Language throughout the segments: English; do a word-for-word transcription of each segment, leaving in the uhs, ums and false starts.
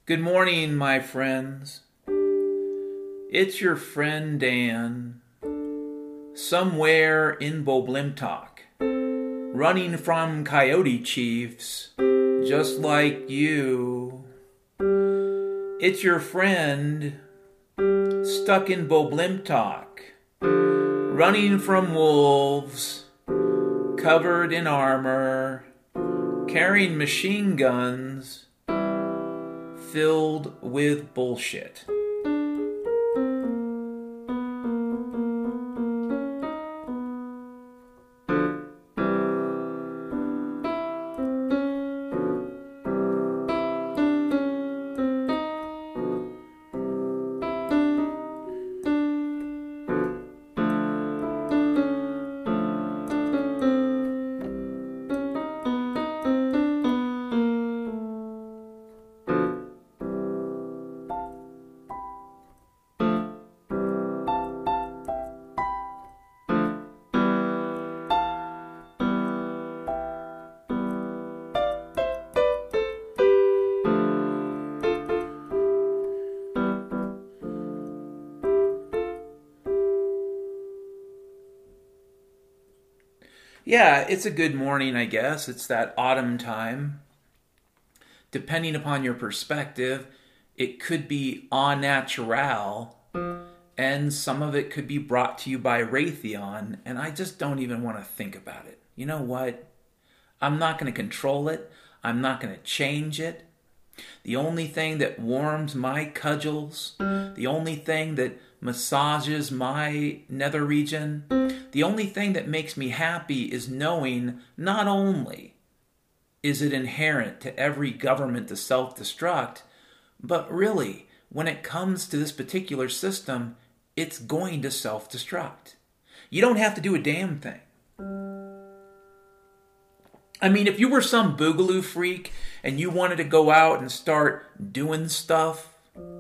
Good morning, my friends. It's your friend Dan, somewhere in Boblimtok, running from coyote chiefs, just like you. It's your friend, stuck in Boblimtok, running from wolves, covered in armor, carrying machine guns, filled with bullshit. Yeah, it's a good morning, I guess. It's that autumn time. Depending upon your perspective, it could be au naturel, and some of it could be brought to you by Raytheon, and I just don't even want to think about it. You know what? I'm not going to control it. I'm not going to change it. The only thing that warms my cudgels, the only thing that massages my nether region, the only thing that makes me happy is knowing not only is it inherent to every government to self-destruct, but really, when it comes to this particular system, it's going to self-destruct. You don't have to do a damn thing. I mean, if you were some boogaloo freak and you wanted to go out and start doing stuff,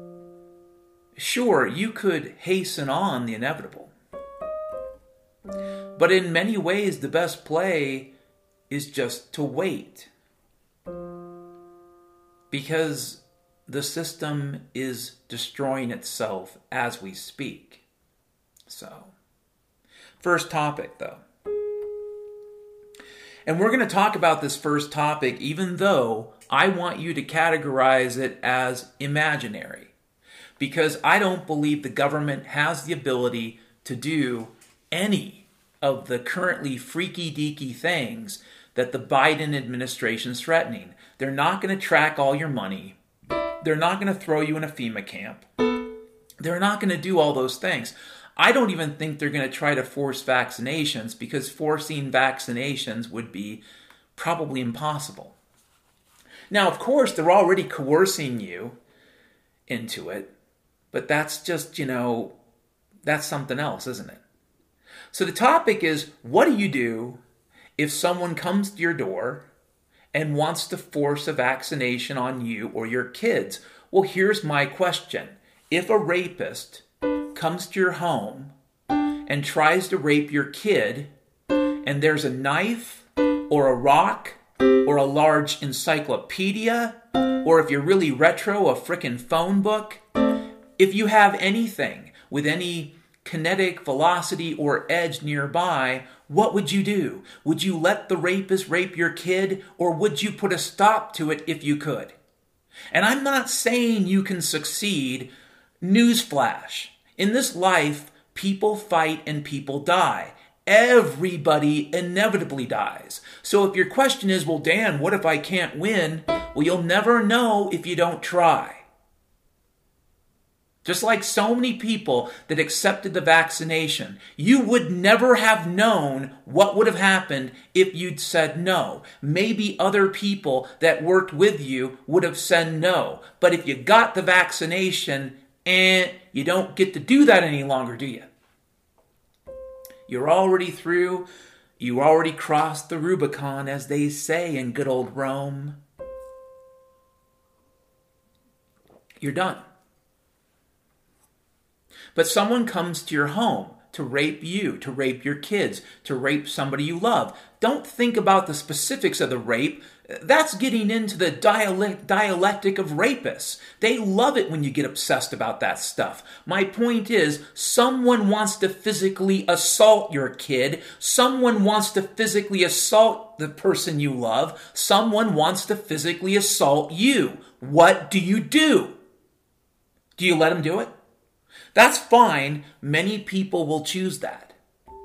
sure, you could hasten on the inevitable. But in many ways, the best play is just to wait. Because the system is destroying itself as we speak. So, first topic though. And we're going to talk about this first topic even though I want you to categorize it as imaginary. Because I don't believe the government has the ability to do any of the currently freaky-deaky things that the Biden administration is threatening. They're not going to track all your money. They're not going to throw you in a FEMA camp. They're not going to do all those things. I don't even think they're going to try to force vaccinations because forcing vaccinations would be probably impossible. Now, of course, they're already coercing you into it, but that's just, you know, that's something else, isn't it? So the topic is, what do you do if someone comes to your door and wants to force a vaccination on you or your kids? Well, here's my question. If a rapist comes to your home and tries to rape your kid, and there's a knife or a rock or a large encyclopedia, or if you're really retro, a frickin' phone book, if you have anything with any kinetic velocity or edge nearby, what would you do? Would you let the rapist rape your kid, or would you put a stop to it if you could? And I'm not saying you can succeed. Newsflash. In this life, people fight and people die. Everybody inevitably dies. So if your question is, well, Dan, what if I can't win? Well, you'll never know if you don't try. Just like so many people that accepted the vaccination, you would never have known what would have happened if you'd said no. Maybe other people that worked with you would have said no. But if you got the vaccination, and you don't get to do that any longer, do you? You're already through. You already crossed the Rubicon, as they say in good old Rome. You're done. But someone comes to your home to rape you, to rape your kids, to rape somebody you love. Don't think about the specifics of the rape. That's getting into the dialect, dialectic of rapists. They love it when you get obsessed about that stuff. My point is, someone wants to physically assault your kid. Someone wants to physically assault the person you love. Someone wants to physically assault you. What do you do? Do you let them do it? That's fine. Many people will choose that.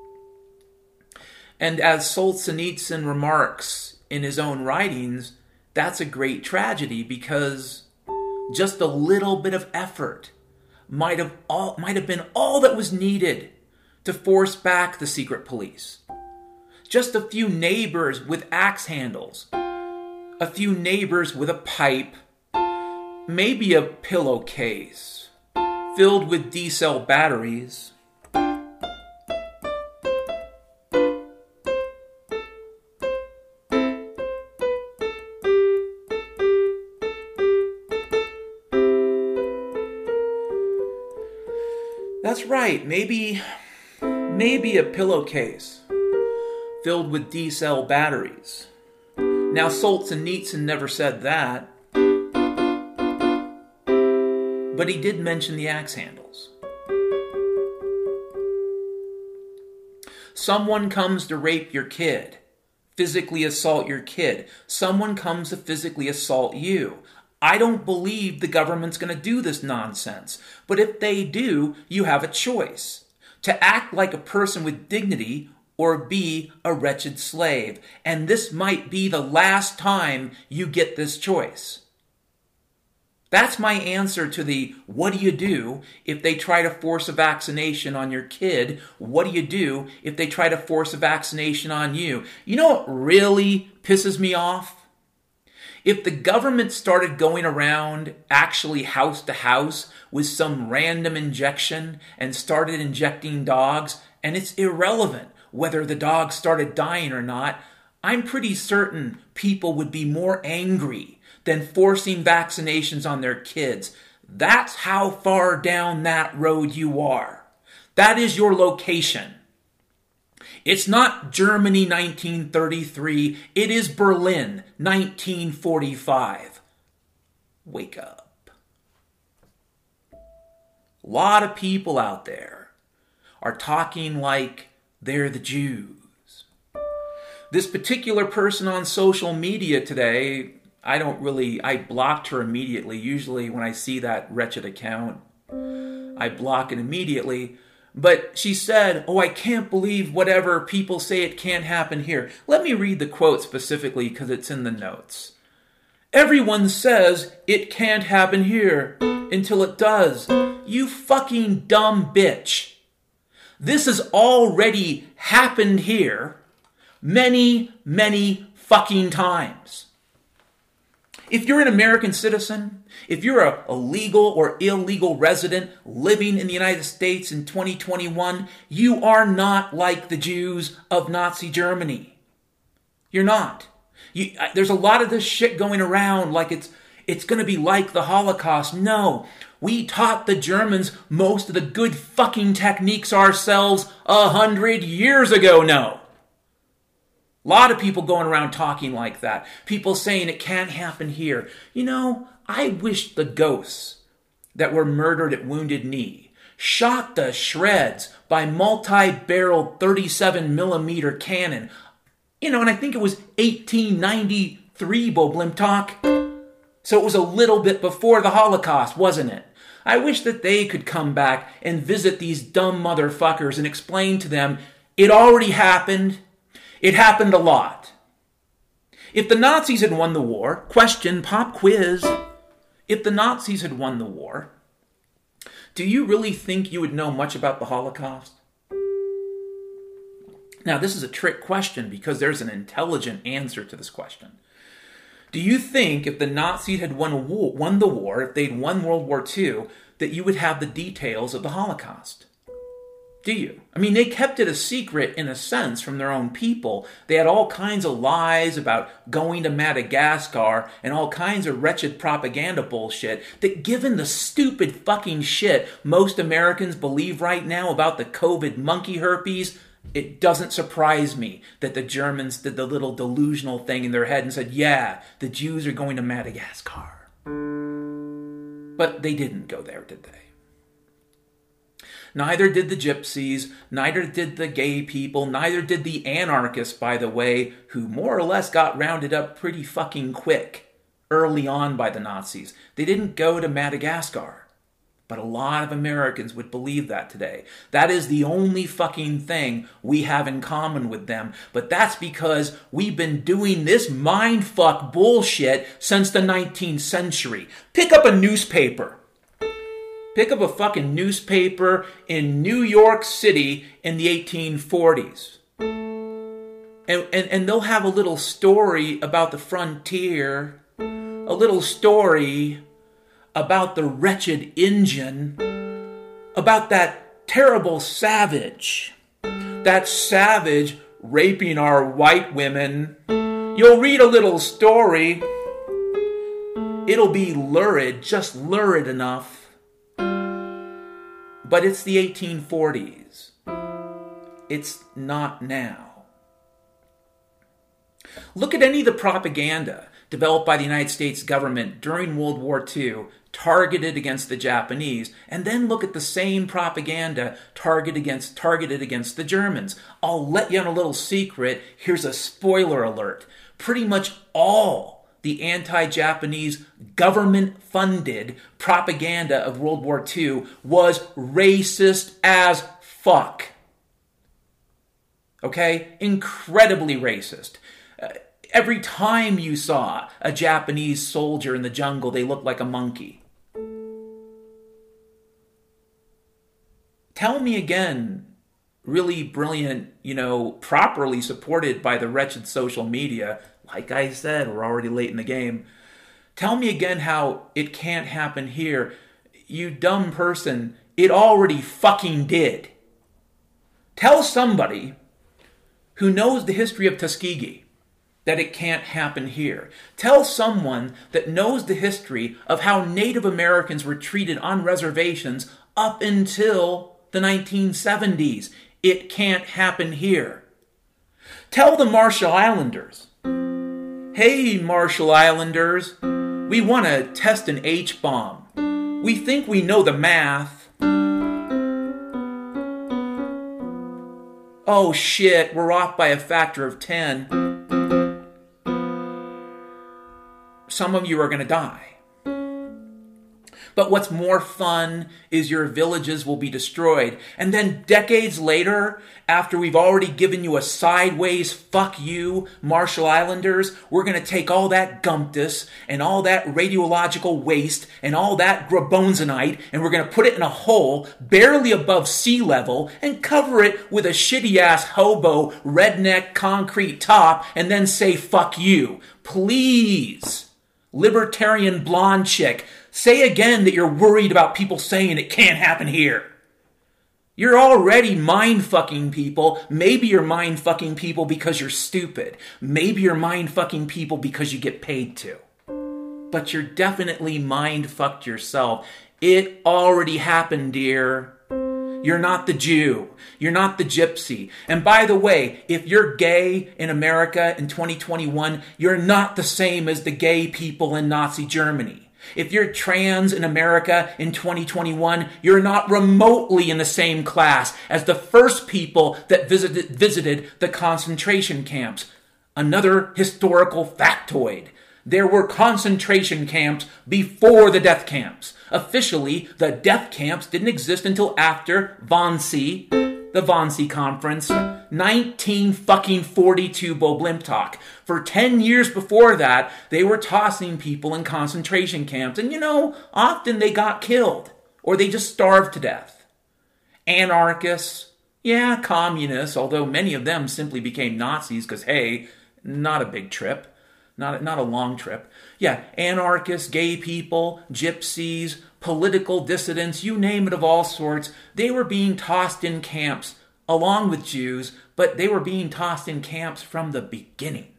And as Solzhenitsyn remarks in his own writings, that's a great tragedy because just a little bit of effort might have all, might have been all that was needed to force back the secret police. Just a few neighbors with axe handles, a few neighbors with a pipe, maybe a pillowcase filled with D-cell batteries. That's right, maybe, maybe a pillowcase filled with D-cell batteries. Now, Solzhenitsyn never said that, but he did mention the axe handles. Someone comes to rape your kid, physically assault your kid. Someone comes to physically assault you. I don't believe the government's going to do this nonsense. But if they do, you have a choice. To act like a person with dignity or be a wretched slave. And this might be the last time you get this choice. That's my answer to the, what do you do if they try to force a vaccination on your kid? What do you do if they try to force a vaccination on you? You know what really pisses me off? If the government started going around actually house to house with some random injection and started injecting dogs, and it's irrelevant whether the dog started dying or not, I'm pretty certain people would be more angry than forcing vaccinations on their kids. That's how far down that road you are. That is your location. It's not Germany nineteen thirty-three, it is Berlin nineteen forty-five. Wake up. A lot of people out there are talking like they're the Jews. This particular person on social media today, I don't really, I blocked her immediately. Usually when I see that wretched account, I block it immediately. But she said, oh, I can't believe whatever people say it can't happen here. Let me read the quote specifically because it's in the notes. Everyone says it can't happen here until it does. You fucking dumb bitch. This has already happened here many, many fucking times. If you're an American citizen, if you're a, a legal or illegal resident living in the United States in twenty twenty-one, you are not like the Jews of Nazi Germany. You're not. You, there's a lot of this shit going around like it's it's going to be like the Holocaust. No, we taught the Germans most of the good fucking techniques ourselves a hundred years ago. No. A lot of people going around talking like that. People saying it can't happen here. You know, I wish the ghosts that were murdered at Wounded Knee, shot to shreds by multi-barreled thirty-seven millimeter cannon. You know, and I think it was eighteen ninety-three, Boblimtok. So it was a little bit before the Holocaust, wasn't it? I wish that they could come back and visit these dumb motherfuckers and explain to them, it already happened. It happened a lot. If the Nazis had won the war, question, pop quiz, if the Nazis had won the war, do you really think you would know much about the Holocaust? Now, this is a trick question because there's an intelligent answer to this question. Do you think if the Nazis had won, a war, won the war, if they'd won World War Two, that you would have the details of the Holocaust? Do you? I mean, they kept it a secret in a sense from their own people. They had all kinds of lies about going to Madagascar and all kinds of wretched propaganda bullshit that, given the stupid fucking shit most Americans believe right now about the COVID monkey herpes, It doesn't surprise me that the Germans did the little delusional thing in their head and said, yeah, the Jews are going to Madagascar. But they didn't go there, did they? Neither did the gypsies, neither did the gay people, neither did the anarchists, by the way, who more or less got rounded up pretty fucking quick early on by the Nazis. They didn't go to Madagascar. But a lot of Americans would believe that today. That is the only fucking thing we have in common with them. But that's because we've been doing this mindfuck bullshit since the nineteenth century. Pick up a newspaper. Pick up a fucking newspaper in New York City in the eighteen forties. And, and, and they'll have a little story about the frontier. A little story about the wretched Injun, about that terrible savage, that savage raping our white women. You'll read a little story. It'll be lurid, just lurid enough. But it's the eighteen forties. It's not now. Look at any of the propaganda developed by the United States government during World War Two, targeted against the Japanese, and then look at the same propaganda targeted against, targeted against the Germans. I'll let you on a little secret. Here's a spoiler alert. Pretty much all the anti-Japanese government-funded propaganda of World War Two was racist as fuck. Okay? Incredibly racist. Uh, Every time you saw a Japanese soldier in the jungle, they looked like a monkey. Tell me again, really brilliant, you know, properly supported by the wretched social media. Like I said, we're already late in the game. Tell me again how it can't happen here. You dumb person, it already fucking did. Tell somebody who knows the history of Tuskegee that it can't happen here. Tell someone that knows the history of how Native Americans were treated on reservations up until the nineteen seventies. It can't happen here. Tell the Marshall Islanders, hey Marshall Islanders, we want to test an H-bomb. We think we know the math. Oh shit, we're off by a factor of ten. Some of you are going to die. But what's more fun is your villages will be destroyed. And then decades later, after we've already given you a sideways fuck you, Marshall Islanders, we're going to take all that gumptus and all that radiological waste and all that grabonzonite and we're going to put it in a hole barely above sea level and cover it with a shitty-ass hobo redneck concrete top and then say fuck you. Please. Libertarian blonde chick, say again that you're worried about people saying it can't happen here. You're already mind-fucking people. Maybe you're mind-fucking people because you're stupid. Maybe you're mind-fucking people because you get paid to. But you're definitely mind-fucked yourself. It already happened, dear. You're not the Jew. You're not the gypsy. And by the way, if you're gay in America in twenty twenty-one, you're not the same as the gay people in Nazi Germany. If you're trans in America in twenty twenty-one, you're not remotely in the same class as the first people that visited, visited the concentration camps. Another historical factoid. There were concentration camps before the death camps. Officially, the death camps didn't exist until after Wannsee, the Wannsee Conference, nineteen fucking forty-two Boblimtok. For ten years before that, they were tossing people in concentration camps. And you know, often they got killed. Or they just starved to death. Anarchists, yeah, communists, although many of them simply became Nazis because, hey, not a big trip. Not, not a long trip. Yeah, anarchists, gay people, gypsies, political dissidents, you name it, of all sorts. They were being tossed in camps along with Jews, but they were being tossed in camps from the beginning.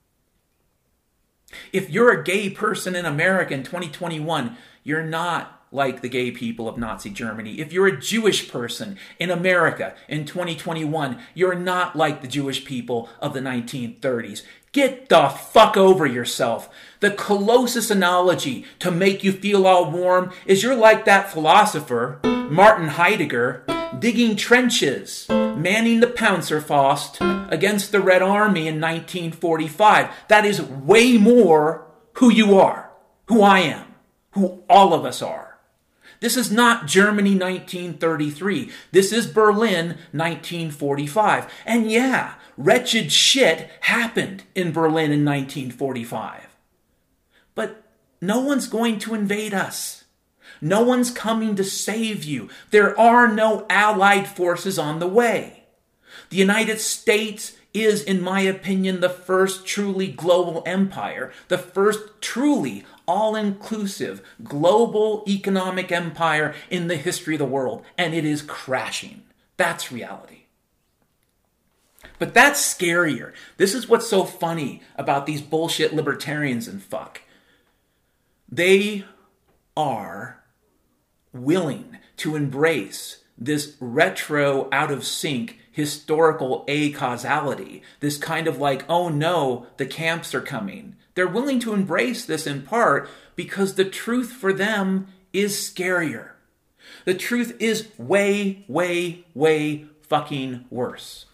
If you're a gay person in America in twenty twenty-one, you're not like the gay people of Nazi Germany. If you're a Jewish person in America in twenty twenty-one, you're not like the Jewish people of the nineteen thirties. Get the fuck over yourself. The closest analogy to make you feel all warm is you're like that philosopher, Martin Heidegger, digging trenches, manning the Panzerfaust against the Red Army in nineteen forty-five. That is way more who you are, who I am, who all of us are. This is not Germany nineteen thirty-three. This is Berlin nineteen forty-five. And yeah, wretched shit happened in Berlin in nineteen forty-five. But no one's going to invade us. No one's coming to save you. There are no allied forces on the way. The United States is, in my opinion, the first truly global empire, the first truly all-inclusive global economic empire in the history of the world, and it is crashing. That's reality. But that's scarier. This is what's so funny about these bullshit libertarians and fuck. They are willing to embrace this retro, out of sync, historical acausality, this kind of like, oh no, the camps are coming. They're willing to embrace this in part because the truth for them is scarier. The truth is way, way, way fucking worse.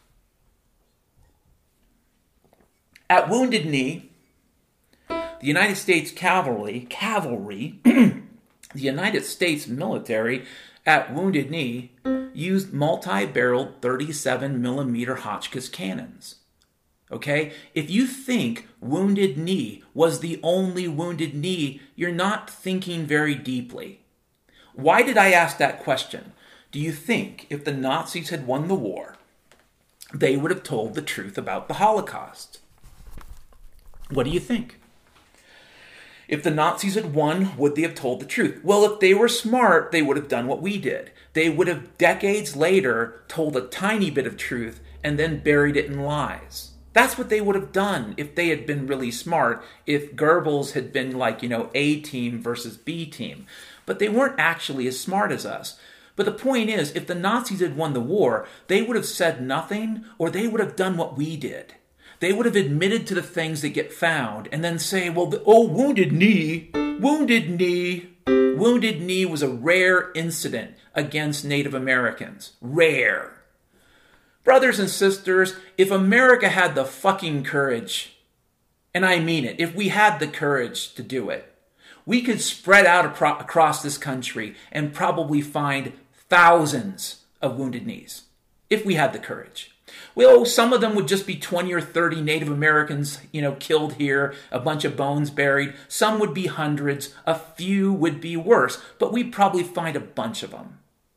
At Wounded Knee, the United States cavalry, cavalry, the United States military at Wounded Knee used multi-barreled thirty-seven millimeter Hotchkiss cannons. Okay? If you think Wounded Knee was the only Wounded Knee, you're not thinking very deeply. Why did I ask that question? Do you think if the Nazis had won the war, they would have told the truth about the Holocaust? What do you think? If the Nazis had won, would they have told the truth? Well, if they were smart, they would have done what we did. They would have decades later told a tiny bit of truth and then buried it in lies. That's what they would have done if they had been really smart, if Goebbels had been like, you know, A team versus B team. But they weren't actually as smart as us. But the point is, if the Nazis had won the war, they would have said nothing, or they would have done what we did. They would have admitted to the things that get found and then say, well, the, oh, Wounded Knee, Wounded Knee. Wounded Knee was a rare incident against Native Americans. Rare. Brothers and sisters, if America had the fucking courage, and I mean it, if we had the courage to do it, we could spread out apro- across this country and probably find thousands of Wounded Knees, if we had the courage. Well, some of them would just be twenty or thirty Native Americans, you know, killed here, a bunch of bones buried. Some would be hundreds. A few would be worse, but we'd probably find a bunch of them.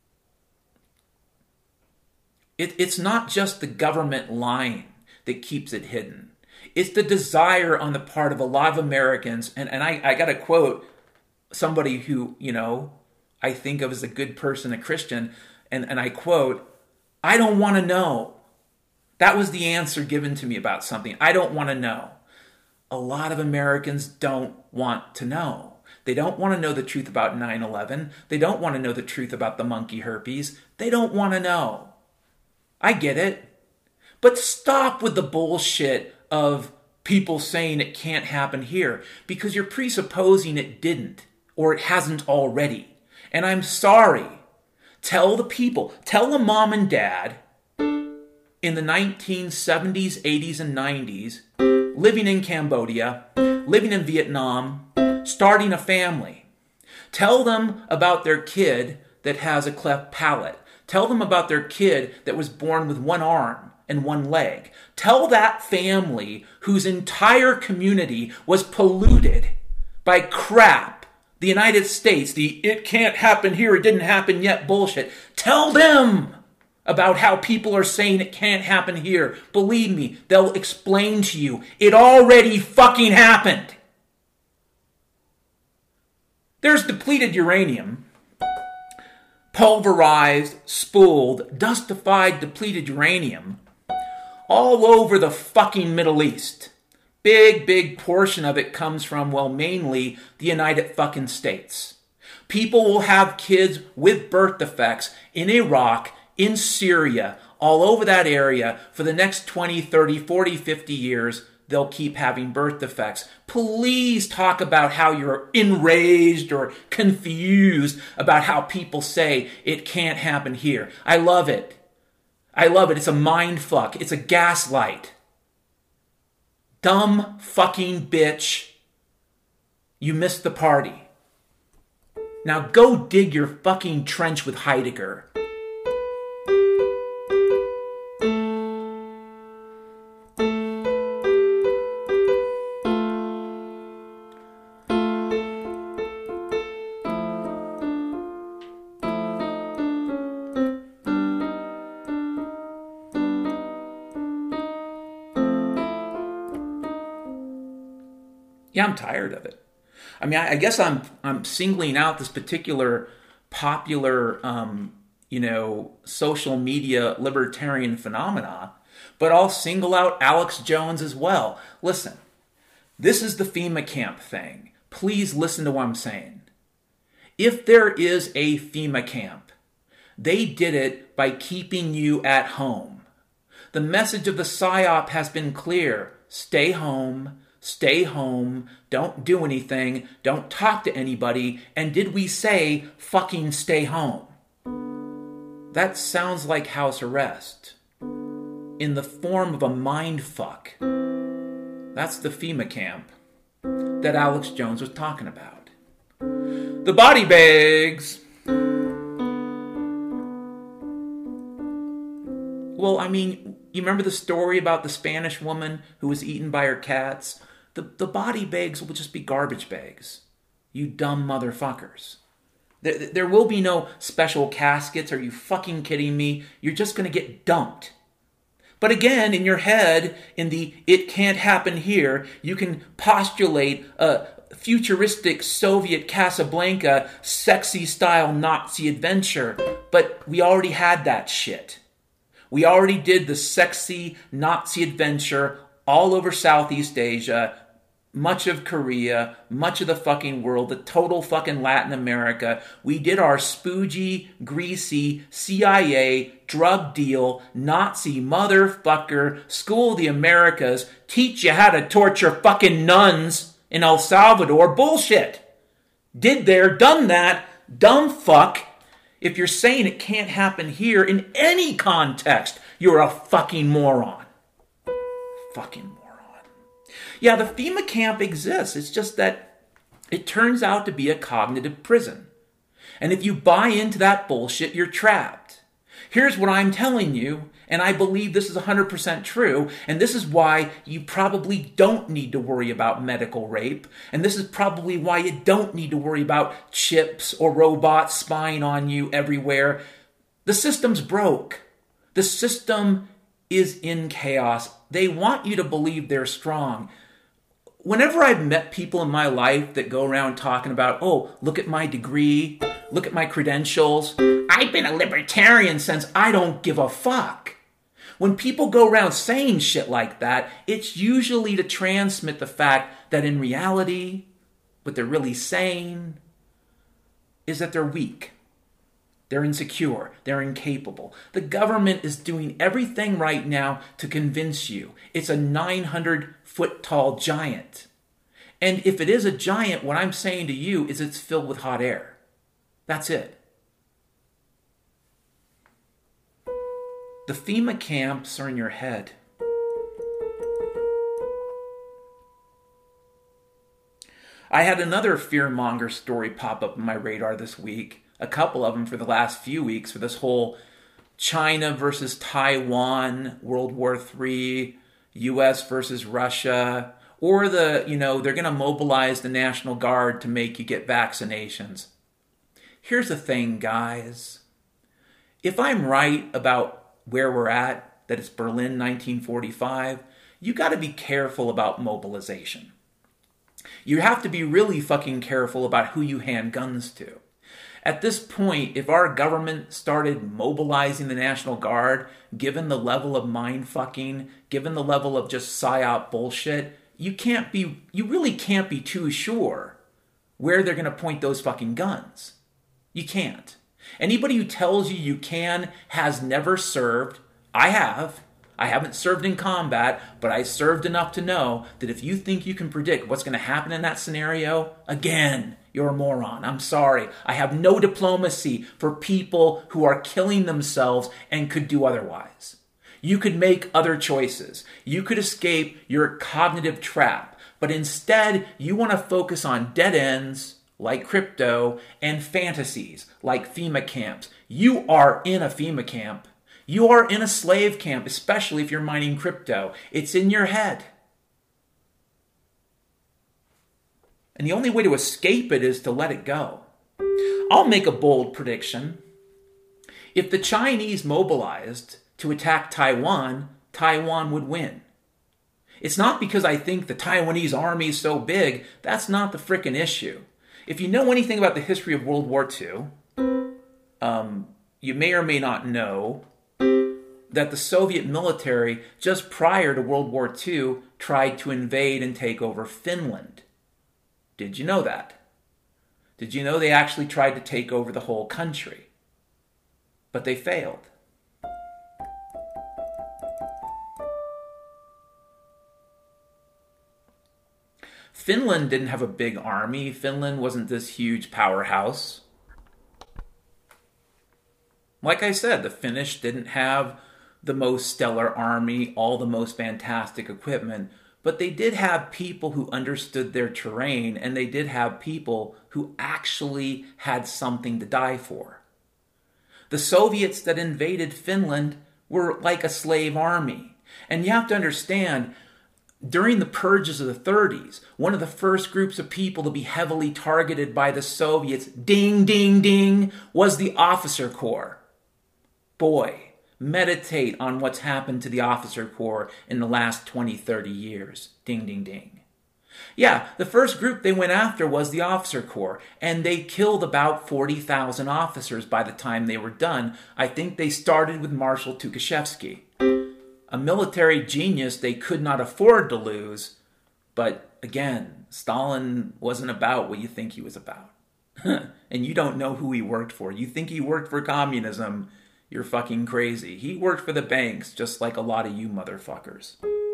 It, it's not just the government lying that keeps it hidden. It's the desire on the part of a lot of Americans, and, and I, I got to quote somebody who, you know, I think of as a good person, a Christian, and, and I quote, I don't want to know. That was the answer given to me about something. I don't want to know. A lot of Americans don't want to know. They don't want to know the truth about nine eleven. They don't want to know the truth about the monkey herpes. They don't want to know. I get it. But stop with the bullshit of people saying it can't happen here, because you're presupposing it didn't, or it hasn't already. And I'm sorry. Tell the people, tell the mom and dad in the nineteen seventies, eighties, and nineties, living in Cambodia, living in Vietnam, starting a family. Tell them about their kid that has a cleft palate. Tell them about their kid that was born with one arm and one leg. Tell that family whose entire community was polluted by crap, the United States, the it can't happen here, it didn't happen yet bullshit. Tell them about how people are saying it can't happen here. Believe me, they'll explain to you. It already fucking happened. There's depleted uranium, pulverized, spooled, dustified, depleted uranium all over the fucking Middle East. Big, big portion of it comes from, well, mainly the United fucking States. People will have kids with birth defects in Iraq, in Syria, all over that area for the next twenty, thirty, forty, fifty years. They'll keep having birth defects. Please talk about how you're enraged or confused about how people say it can't happen here. I love it. I love it. It's a mind fuck. It's a gaslight. Dumb fucking bitch. You missed the party. Now go dig your fucking trench with Heidegger. Yeah, I'm tired of it. I mean, I, I guess I'm I'm singling out this particular popular, um, you know, social media libertarian phenomena, but I'll single out Alex Jones as well. Listen, this is the FEMA camp thing. Please listen to what I'm saying. If there is a FEMA camp, they did it by keeping you at home. The message of the PSYOP has been clear. Stay home. Stay home, don't do anything, don't talk to anybody, and did we say fucking stay home? That sounds like house arrest in the form of a mind fuck. That's the FEMA camp that Alex Jones was talking about. The body bags. Well, I mean, you remember the story about the Spanish woman who was eaten by her cats? The, the body bags will just be garbage bags. You dumb motherfuckers. There, there will be no special caskets. Are you fucking kidding me? You're just going to get dumped. But again, in your head, in the it can't happen here, you can postulate a futuristic Soviet Casablanca sexy style Nazi adventure. But we already had that shit. We already did the sexy Nazi adventure all over Southeast Asia, much of Korea, much of the fucking world, the total fucking Latin America. We did our spoogy, greasy, C I A, drug deal, Nazi motherfucker, School of the Americas, teach you how to torture fucking nuns in El Salvador bullshit. Did there, done that, dumb fuck. If you're saying it can't happen here in any context, you're a fucking moron. Fucking moron. Yeah, the FEMA camp exists. It's just that it turns out to be a cognitive prison. And if you buy into that bullshit, you're trapped. Here's what I'm telling you, and I believe this is one hundred percent true, and this is why you probably don't need to worry about medical rape, and this is probably why you don't need to worry about chips or robots spying on you everywhere. The system's broke. The system is in chaos. They want you to believe they're strong. Whenever I've met people in my life that go around talking about, oh, look at my degree, look at my credentials, I've been a libertarian since I don't give a fuck. When people go around saying shit like that, it's usually to transmit the fact that in reality, what they're really saying is that they're weak. They're insecure. They're incapable. The government is doing everything right now to convince you it's a nine hundred foot tall giant. And if it is a giant, what I'm saying to you is it's filled with hot air. That's it. The FEMA camps are in your head. I had another fearmonger story pop up on my radar this week. A couple of them for the last few weeks for this whole China versus Taiwan, World War Three, U S versus Russia, or the, you know, they're going to mobilize the National Guard to make you get vaccinations. Here's the thing, guys. If I'm right about where we're at, that it's Berlin nineteen forty-five, you got to be careful about mobilization. You have to be really fucking careful about who you hand guns to. At this point, if our government started mobilizing the National Guard, given the level of mind-fucking, given the level of just psyop bullshit, you can't be, you really can't be too sure where they're going to point those fucking guns. You can't. Anybody who tells you you can has never served. I have. I haven't served in combat, but I served enough to know that if you think you can predict what's going to happen in that scenario, again, you're a moron. I'm sorry. I have no diplomacy for people who are killing themselves and could do otherwise. You could make other choices. You could escape your cognitive trap, but instead you want to focus on dead ends like crypto and fantasies like FEMA camps. You are in a FEMA camp. You are in a slave camp, especially if you're mining crypto. It's in your head. And the only way to escape it is to let it go. I'll make a bold prediction. If the Chinese mobilized to attack Taiwan, Taiwan would win. It's not because I think the Taiwanese army is so big. That's not the frickin' issue. If you know anything about the history of World War Two, um, you may or may not know that the Soviet military, just prior to World War Two, tried to invade and take over Finland. Did you know that? Did you know they actually tried to take over the whole country? But they failed. Finland didn't have a big army. Finland wasn't this huge powerhouse. Like I said, the Finnish didn't have the most stellar army, all the most fantastic equipment, but they did have people who understood their terrain, and they did have people who actually had something to die for. The Soviets that invaded Finland were like a slave army. And you have to understand, during the purges of the thirties, one of the first groups of people to be heavily targeted by the Soviets, ding, ding, ding, was the officer corps. Boy, meditate on what's happened to the officer corps in the last twenty, thirty years. Ding, ding, ding. Yeah, the first group they went after was the officer corps, and they killed about forty thousand officers by the time they were done. I think they started with Marshal Tukhachevsky. A military genius they could not afford to lose, but again, Stalin wasn't about what you think he was about. And you don't know who he worked for. You think he worked for communism, you're fucking crazy. He worked for the banks, just like a lot of you motherfuckers.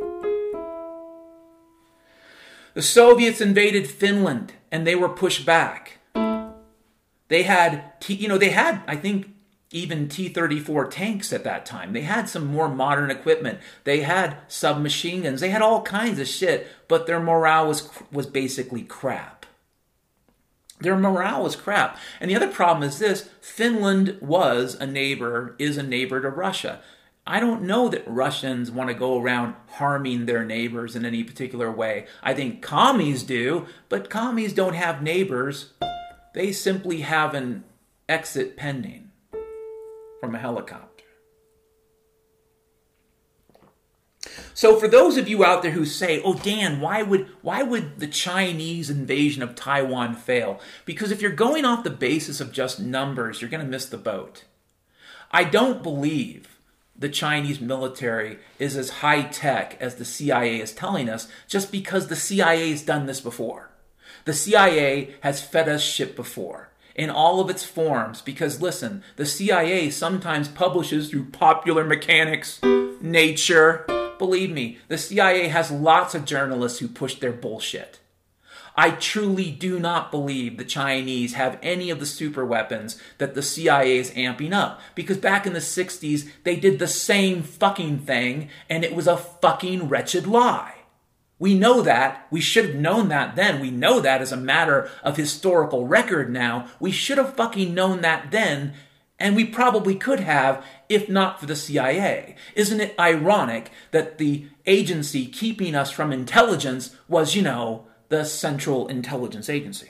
The Soviets invaded Finland, and they were pushed back. They had, T, you know, they had, I think, even T thirty-four tanks at that time. They had some more modern equipment. They had submachine guns. They had all kinds of shit, but their morale was was basically crap. Their morale was crap. And the other problem is this: Finland was a neighbor, is a neighbor to Russia. I don't know that Russians want to go around harming their neighbors in any particular way. I think commies do, but commies don't have neighbors. They simply have an exit pending from a helicopter. So for those of you out there who say, oh, Dan, why would why would the Chinese invasion of Taiwan fail? Because if you're going off the basis of just numbers, you're going to miss the boat. I don't believe the Chinese military is as high-tech as the C I A is telling us just because the C I A has done this before. The C I A has fed us shit before in all of its forms because, listen, the C I A sometimes publishes through Popular Mechanics, Nature. Believe me, the C I A has lots of journalists who push their bullshit. I truly do not believe the Chinese have any of the super weapons that the C I A is amping up. Because back in the sixties, they did the same fucking thing, and it was a fucking wretched lie. We know that. We should have known that then. We know that as a matter of historical record now. We should have fucking known that then, and we probably could have, if not for the C I A. Isn't it ironic that the agency keeping us from intelligence was, you know, the Central Intelligence Agency?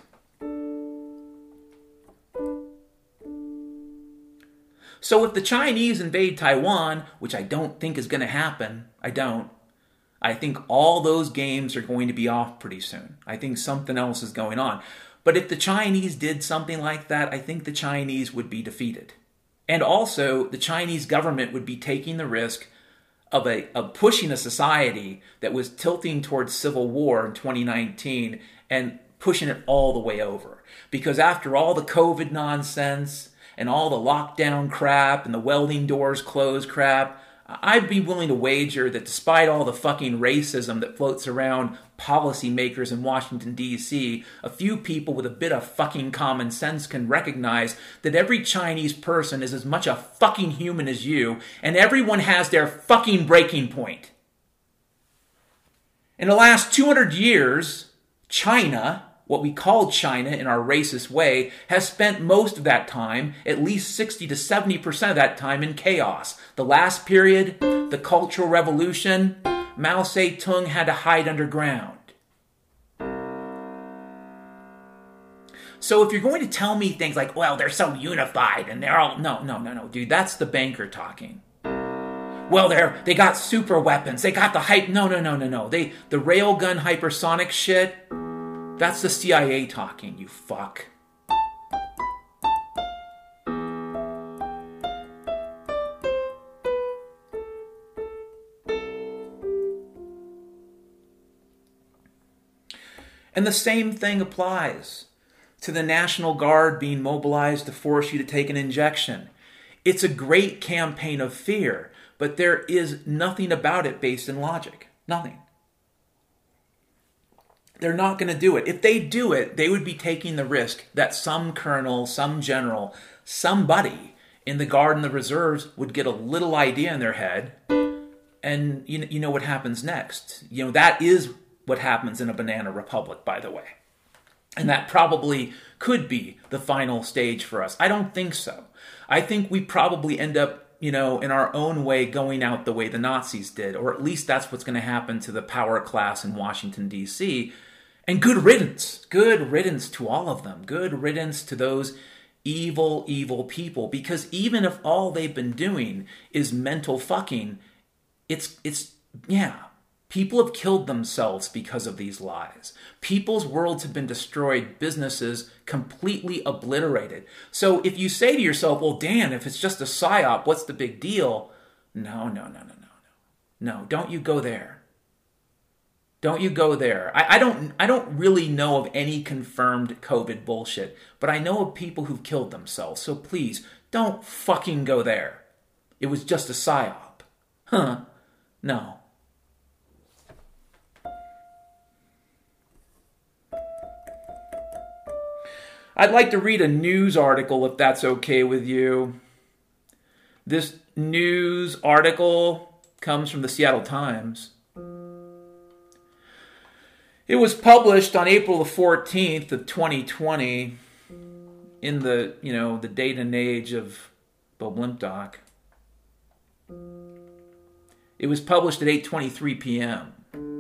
So if the Chinese invade Taiwan, which I don't think is going to happen, I don't, I think all those games are going to be off pretty soon. I think something else is going on. But if the Chinese did something like that, I think the Chinese would be defeated. And also, the Chinese government would be taking the risk of a of pushing a society that was tilting towards civil war in twenty nineteen and pushing it all the way over. Because after all the COVID nonsense and all the lockdown crap and the welding doors closed crap, I'd be willing to wager that despite all the fucking racism that floats around policymakers in Washington, D C, a few people with a bit of fucking common sense can recognize that every Chinese person is as much a fucking human as you, and everyone has their fucking breaking point. In the last two hundred years, China, what we call China in our racist way, has spent most of that time, at least sixty to seventy percent of that time, in chaos. The last period, the Cultural Revolution, Mao Zedong had to hide underground. So if you're going to tell me things like, well, they're so unified and they're all... No, no, no, no, dude, that's the banker talking. Well, they're, they got super weapons. They got the hype... No, no, no, no, no. They, the railgun hypersonic shit... That's the C I A talking, you fuck. And the same thing applies to the National Guard being mobilized to force you to take an injection. It's a great campaign of fear, but there is nothing about it based in logic. Nothing. They're not going to do it. If they do it, they would be taking the risk that some colonel, some general, somebody in the Guard and the Reserves would get a little idea in their head, and you know, you know what happens next. You know, that is what happens in a banana republic, by the way. And that probably could be the final stage for us. I don't think so. I think we probably end up, you know, in our own way going out the way the Nazis did, or at least that's what's going to happen to the power class in Washington, D C, and good riddance. Good riddance to all of them. Good riddance to those evil, evil people. Because even if all they've been doing is mental fucking, it's, it's, yeah, people have killed themselves because of these lies. People's worlds have been destroyed, businesses completely obliterated. So if you say to yourself, well, Dan, if it's just a psyop, what's the big deal? No, no, no, no, no, no. No, don't you go there. Don't you go there. I, I don't I don't really know of any confirmed COVID bullshit, but I know of people who've killed themselves. So please, don't fucking go there. It was just a psyop. Huh. No. I'd like to read a news article if that's okay with you. This news article comes from the Seattle Times. It was published on April the fourteenth of twenty twenty in the, you know, the date and age of Bob Limpdoc. It was published at eight twenty-three p.m.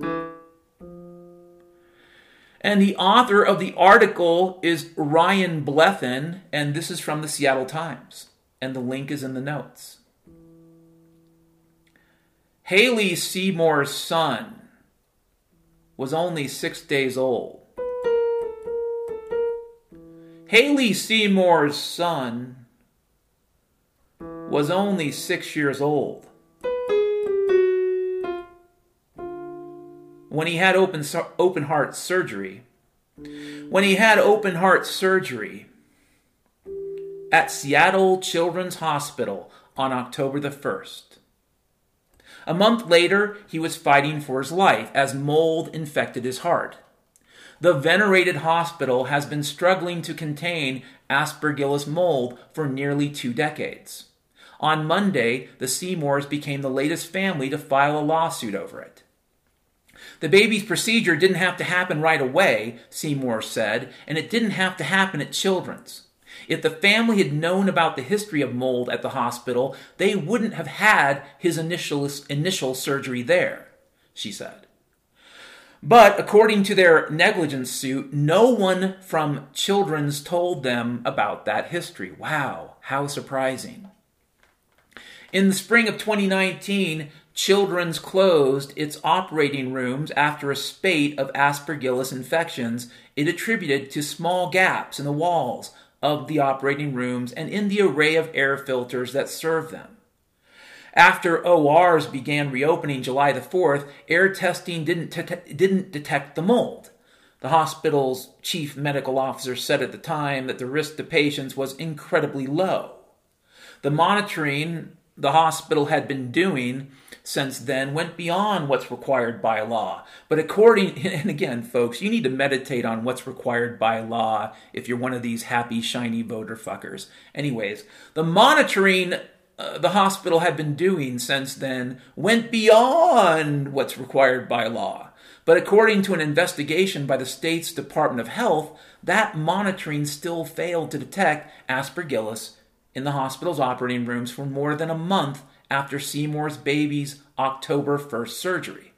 And the author of the article is Ryan Blethyn, and this is from the Seattle Times. And the link is in the notes. Haley Seymour's son was only six days old. Haley Seymour's son was only six years old when he had open open heart surgery. When he had open heart surgery at Seattle Children's Hospital on October the first. A month later, he was fighting for his life as mold infected his heart. The venerated hospital has been struggling to contain Aspergillus mold for nearly two decades. On Monday, the Seymours became the latest family to file a lawsuit over it. The baby's procedure didn't have to happen right away, Seymour said, and it didn't have to happen at Children's. If the family had known about the history of mold at the hospital, they wouldn't have had his initial, initial surgery there, she said. But according to their negligence suit, no one from Children's told them about that history. Wow, how surprising. In the spring of twenty nineteen, Children's closed its operating rooms after a spate of Aspergillus infections it attributed to small gaps in the walls of the operating rooms and in the array of air filters that serve them. After O Rs began reopening July the fourth, air testing didn't, te- didn't detect the mold. The hospital's chief medical officer said at the time that the risk to patients was incredibly low. The monitoring the hospital had been doing since then went beyond what's required by law. But according, and again, folks, you need to meditate on what's required by law if you're one of these happy, shiny voter fuckers. Anyways, the monitoring uh, the hospital had been doing since then went beyond what's required by law. But according to an investigation by the state's Department of Health, that monitoring still failed to detect Aspergillus in the hospital's operating rooms for more than a month after Seymour's baby's October first surgery.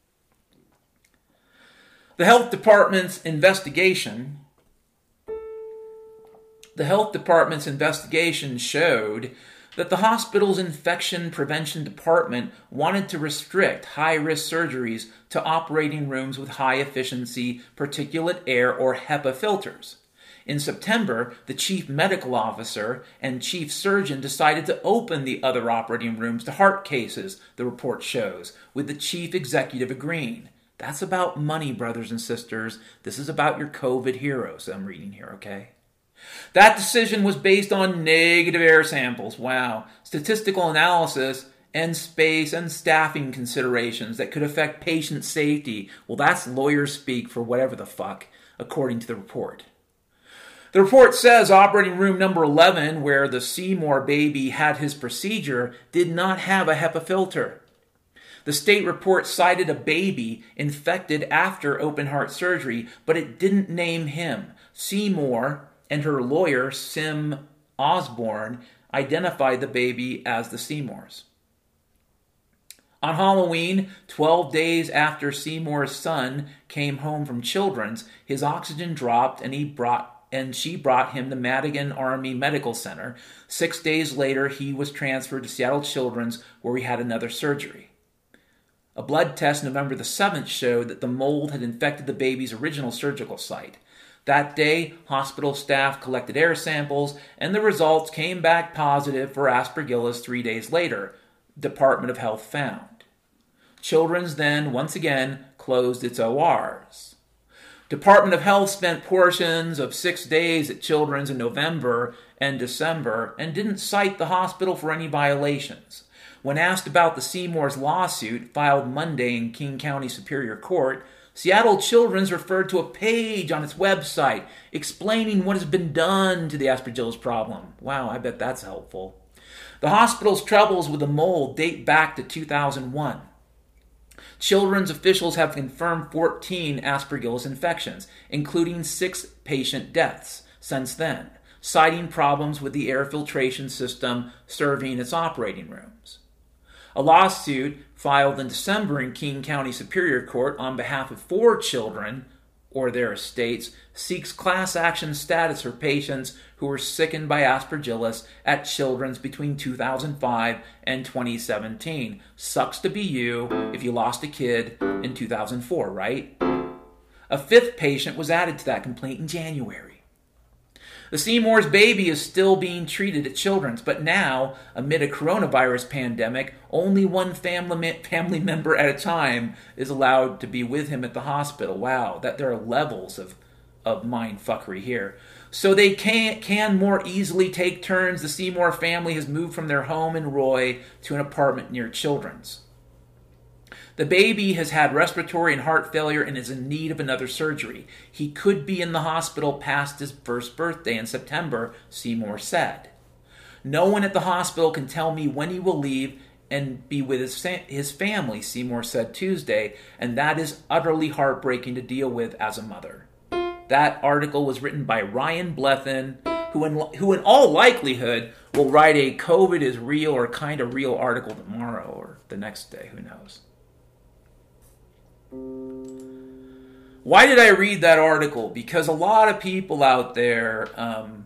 The health department's investigation, the health department's investigation showed that the hospital's infection prevention department wanted to restrict high-risk surgeries to operating rooms with high-efficiency particulate air or HEPA filters. In September, the chief medical officer and chief surgeon decided to open the other operating rooms to heart cases, the report shows, with the chief executive agreeing. That's about money, brothers and sisters. This is about your COVID heroes I'm reading here, okay? That decision was based on negative air samples. Wow. Statistical analysis and space and staffing considerations that could affect patient safety. Well, that's lawyer speak for whatever the fuck, according to the report. The report says operating room number eleven, where the Seymour baby had his procedure, did not have a HEPA filter. The state report cited a baby infected after open heart surgery, but it didn't name him. Seymour and her lawyer, Sim Osborne, identified the baby as the Seymours. On Halloween, twelve days after Seymour's son came home from Children's, his oxygen dropped and he brought and she brought him to Madigan Army Medical Center. Six days later, he was transferred to Seattle Children's, where he had another surgery. A blood test November the seventh showed that the mold had infected the baby's original surgical site. That day, hospital staff collected air samples, and the results came back positive for Aspergillus three days later, Department of Health found. Children's then, once again, closed its O Rs. Department of Health spent portions of six days at Children's in November and December and didn't cite the hospital for any violations. When asked about the Seymour's lawsuit filed Monday in King County Superior Court, Seattle Children's referred to a page on its website explaining what has been done to the Aspergillus problem. Wow, I bet that's helpful. The hospital's troubles with the mold date back to two thousand one. Children's officials have confirmed fourteen Aspergillus infections, including six patient deaths since then, citing problems with the air filtration system serving its operating rooms. A lawsuit filed in December in King County Superior Court on behalf of four children or their estates seeks class action status for patients who were sickened by Aspergillus at Children's between two thousand five and twenty seventeen. Sucks to be you if you lost a kid in two thousand four, right? A fifth patient was added to that complaint in January. The Seymour's baby is still being treated at Children's, but now, amid a coronavirus pandemic, only one family family member at a time is allowed to be with him at the hospital. Wow, that there are levels of, of mindfuckery here. So they can, can more easily take turns. The Seymour family has moved from their home in Roy to an apartment near Children's. The baby has had respiratory and heart failure and is in need of another surgery. He could be in the hospital past his first birthday in September, Seymour said. No one at the hospital can tell me when he will leave and be with his, fa- his family, Seymour said Tuesday, and that is utterly heartbreaking to deal with as a mother. That article was written by Ryan Blethen, who in, who in all likelihood will write a COVID is real or kind of real article tomorrow or the next day, who knows. Why did I read that article? Because a lot of people out there um,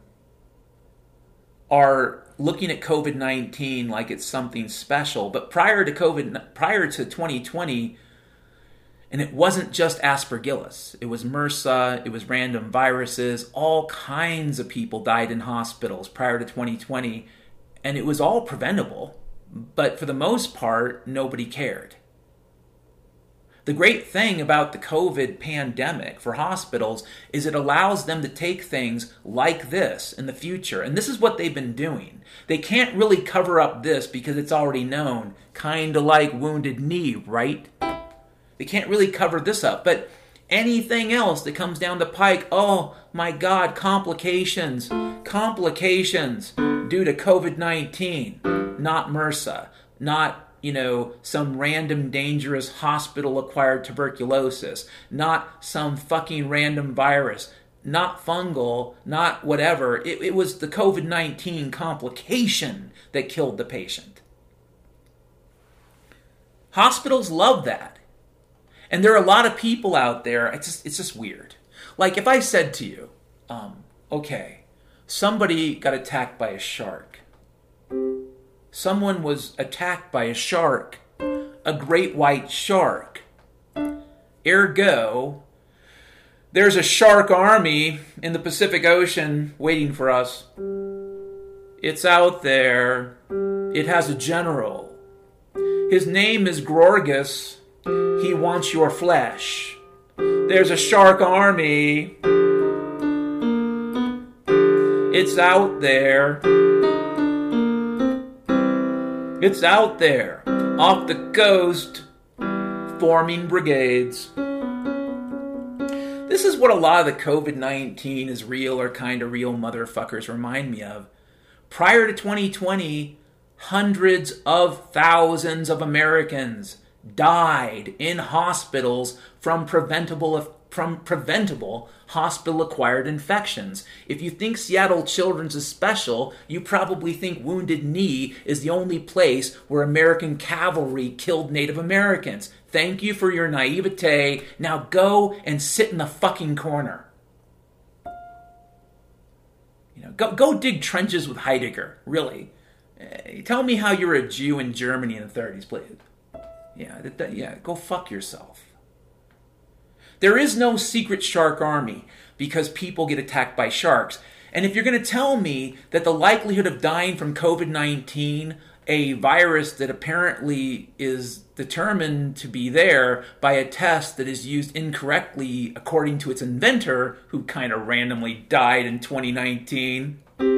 are looking at COVID nineteen like it's something special. But prior to COVID, prior to twenty twenty, and it wasn't just Aspergillus. It was MRSA, it was random viruses. All kinds of people died in hospitals prior to twenty twenty, and it was all preventable. But for the most part, nobody cared. The great thing about the COVID pandemic for hospitals is it allows them to take things like this in the future. And this is what they've been doing. They can't really cover up this because it's already known, kind of like Wounded Knee, right? They can't really cover this up. But anything else that comes down the pike, oh my God, complications, complications due to COVID nineteen, not MRSA, not you know, some random dangerous hospital-acquired tuberculosis, not some fucking random virus, not fungal, not whatever. It, it was the COVID nineteen complication that killed the patient. Hospitals love that. And there are a lot of people out there, it's just, it's just weird. Like if I said to you, um, okay, somebody got attacked by a shark. Someone was attacked by a shark, a great white shark. Ergo, there's a shark army in the Pacific Ocean waiting for us. It's out there. It has a general. His name is Gorgas. He wants your flesh. There's a shark army. It's out there. It's out there, off the coast, forming brigades. This is what a lot of the COVID nineteen is real or kind of real motherfuckers remind me of. Prior to twenty twenty, hundreds of thousands of Americans died in hospitals from preventable from preventable hospital-acquired infections. If you think Seattle Children's is special, you probably think Wounded Knee is the only place where American cavalry killed Native Americans. Thank you for your naivete. Now go and sit in the fucking corner. You know, go go dig trenches with Heidegger. Really, uh, tell me how you were a Jew in Germany in the thirties, please. Yeah, that, that, yeah. Go fuck yourself. There is no secret shark army because people get attacked by sharks. And if you're going to tell me that the likelihood of dying from COVID nineteen, a virus that apparently is determined to be there by a test that is used incorrectly according to its inventor, who kind of randomly died in twenty nineteen.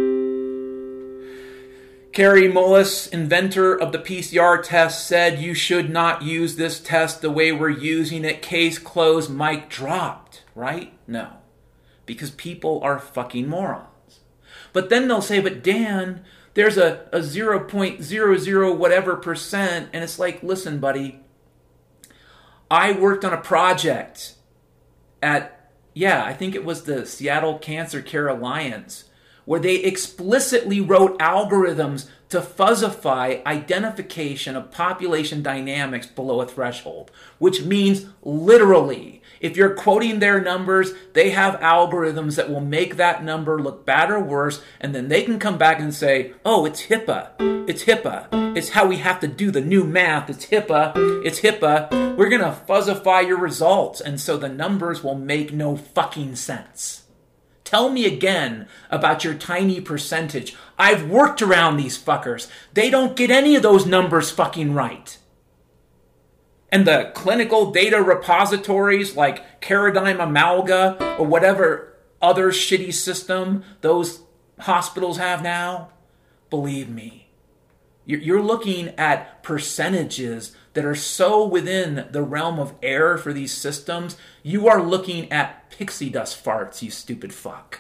Kary Mullis, inventor of the P C R test, said you should not use this test the way we're using it. Case closed, mic dropped, right? No. Because people are fucking morons. But then they'll say, but Dan, there's a, a zero point zero zero whatever percent. And it's like, listen, buddy, I worked on a project at, yeah, I think it was the Seattle Cancer Care Alliance, where they explicitly wrote algorithms to fuzzify identification of population dynamics below a threshold, which means literally, if you're quoting their numbers, they have algorithms that will make that number look bad or worse, and then they can come back and say, oh, it's HIPAA, it's HIPAA, it's how we have to do the new math, it's HIPAA, it's HIPAA, we're gonna fuzzify your results, and so the numbers will make no fucking sense. Tell me again about your tiny percentage. I've worked around these fuckers. They don't get any of those numbers fucking right. And the clinical data repositories like Paradigm Amalga or whatever other shitty system those hospitals have now, believe me, you're looking at percentages that are so within the realm of error for these systems, you are looking at pixie dust farts, you stupid fuck.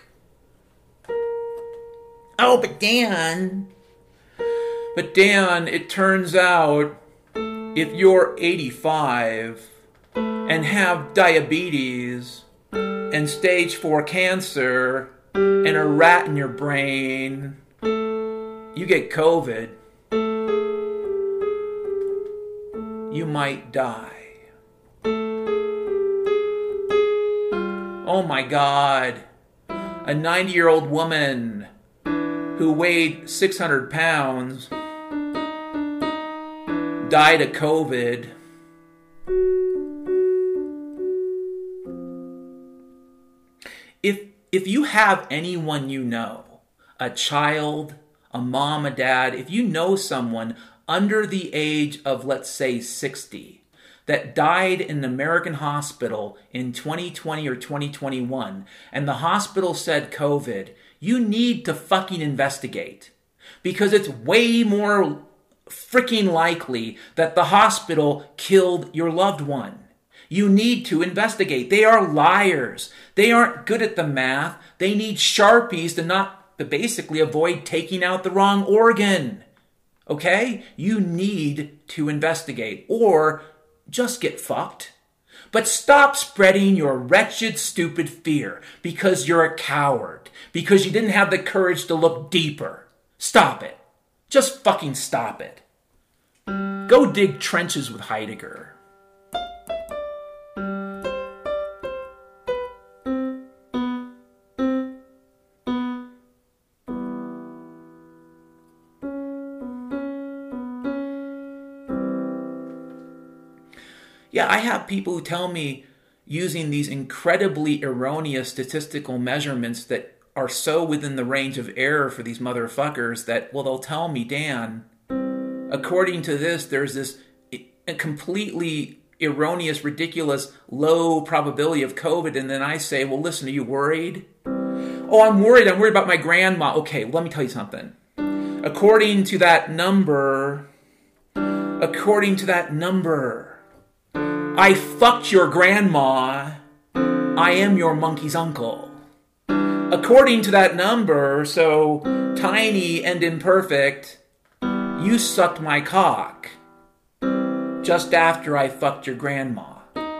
Oh, but Dan, but Dan, it turns out if you're eighty-five and have diabetes and stage four cancer and a rat in your brain, you get COVID, you might die. Oh my God. A ninety-year-old woman who weighed six hundred pounds died of COVID. If, if you have anyone you know, a child, a mom, a dad, if you know someone under the age of, let's say, sixty, that died in an American hospital in twenty twenty or twenty twenty-one, and the hospital said COVID, you need to fucking investigate. Because it's way more freaking likely that the hospital killed your loved one. You need to investigate. They are liars. They aren't good at the math. They need Sharpies to not, to basically avoid taking out the wrong organ. Okay? You need to investigate or just get fucked. But stop spreading your wretched, stupid fear because you're a coward, because you didn't have the courage to look deeper. Stop it. Just fucking stop it. Go dig trenches with Heidegger. Yeah, I have people who tell me using these incredibly erroneous statistical measurements that are so within the range of error for these motherfuckers that, well, they'll tell me, Dan, according to this, there's this completely erroneous, ridiculous, low probability of COVID. And then I say, well, listen, are you worried? Oh, I'm worried. I'm worried about my grandma. Okay, well, let me tell you something. According to that number, according to that number, I fucked your grandma. I am your monkey's uncle. According to that number, so tiny and imperfect, you sucked my cock just after I fucked your grandma.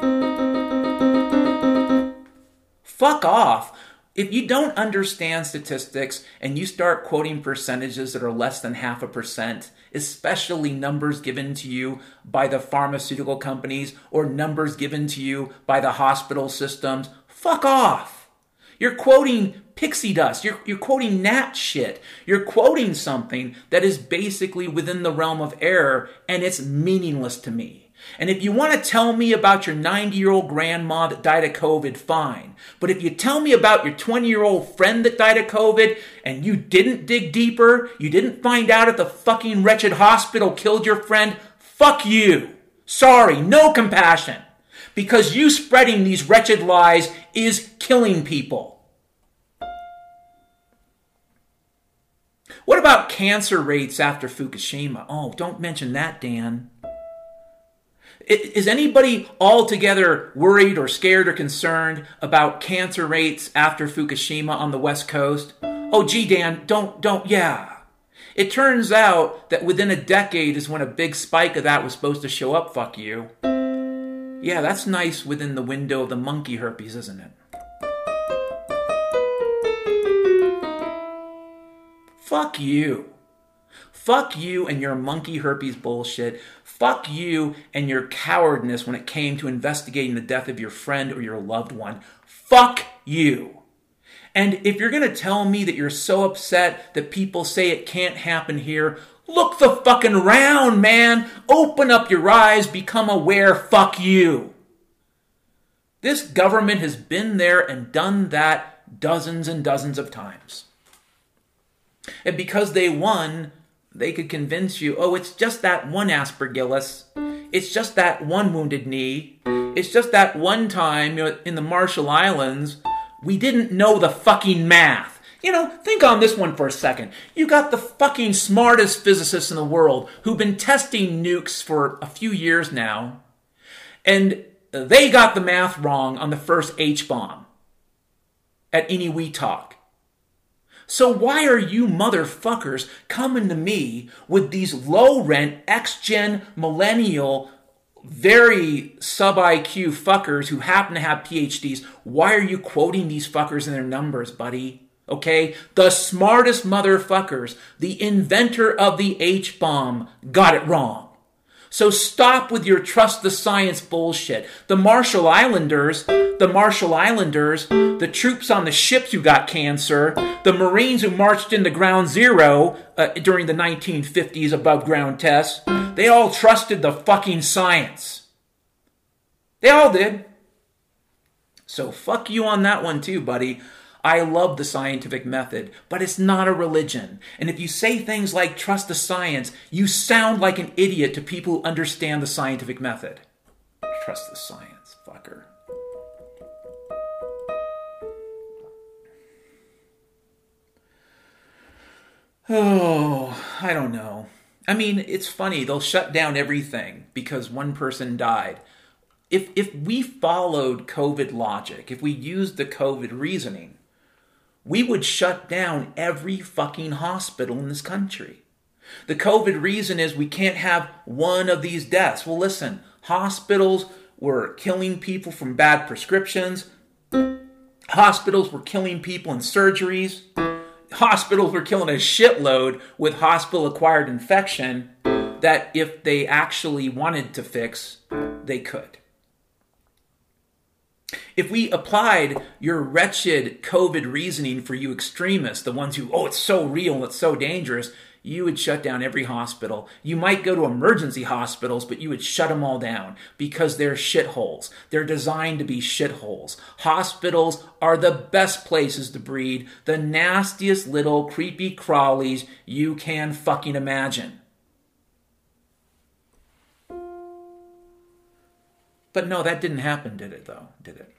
Fuck off. If you don't understand statistics and you start quoting percentages that are less than half a percent, especially numbers given to you by the pharmaceutical companies or numbers given to you by the hospital systems, fuck off. You're quoting pixie dust. You're, you're quoting gnat shit. You're quoting something that is basically within the realm of error, and it's meaningless to me. And if you want to tell me about your ninety-year-old grandma that died of COVID, fine. But if you tell me about your twenty-year-old friend that died of COVID and you didn't dig deeper, you didn't find out if the fucking wretched hospital killed your friend, fuck you. Sorry, no compassion. Because you spreading these wretched lies is killing people. What about cancer rates after Fukushima? Oh, don't mention that, Dan. Is anybody altogether worried or scared or concerned about cancer rates after Fukushima on the West Coast? Oh, gee, Dan, don't, don't, yeah. It turns out that within a decade is when a big spike of that was supposed to show up, fuck you. Yeah, that's nice within the window of the monkey herpes, isn't it? Fuck you. Fuck you and your monkey herpes bullshit. Fuck you and your cowardness when it came to investigating the death of your friend or your loved one. Fuck you. And if you're going to tell me that you're so upset that people say it can't happen here, look the fucking round, man. Open up your eyes, become aware, fuck you. This government has been there and done that dozens and dozens of times. And because they won, they could convince you, oh, it's just that one aspergillus. It's just that one wounded knee. It's just that one time, you know, in the Marshall Islands, we didn't know the fucking math. You know, think on this one for a second. You got the fucking smartest physicists in the world who've been testing nukes for a few years now, and they got the math wrong on the first H-bomb at Eniwetok. So why are you motherfuckers coming to me with these low-rent, ex-gen, millennial, very sub-I Q fuckers who happen to have P H Ds? Why are you quoting these fuckers in their numbers, buddy? Okay? The smartest motherfuckers, the inventor of the H-bomb, got it wrong. So stop with your trust the science bullshit. The Marshall Islanders, the Marshall Islanders, the troops on the ships who got cancer, the Marines who marched into Ground Zero uh, during the nineteen fifties above ground tests, they all trusted the fucking science. They all did. So fuck you on that one too, buddy. I love the scientific method, but it's not a religion. And if you say things like trust the science, you sound like an idiot to people who understand the scientific method. trust the science, fucker. Oh, I don't know. I mean, it's funny. They'll shut down everything because one person died. If if we followed COVID logic, if we used the COVID reasoning, we would shut down every fucking hospital in this country. The COVID reason is we can't have one of these deaths. Well, listen, hospitals were killing people from bad prescriptions. Hospitals were killing people in surgeries. Hospitals were killing a shitload with hospital-acquired infection that if they actually wanted to fix, they could. If we applied your wretched COVID reasoning for you extremists, the ones who, oh, it's so real, it's so dangerous, you would shut down every hospital. You might go to emergency hospitals, but you would shut them all down because they're shitholes. They're designed to be shitholes. Hospitals are the best places to breed the nastiest little creepy crawlies you can fucking imagine. But no, that didn't happen, did it, though? Did it?